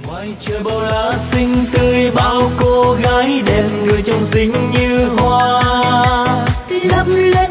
ngoài trời bao lá xinh tươi, bao cô gái đẹp, người trông xinh như hoa, lấp lánh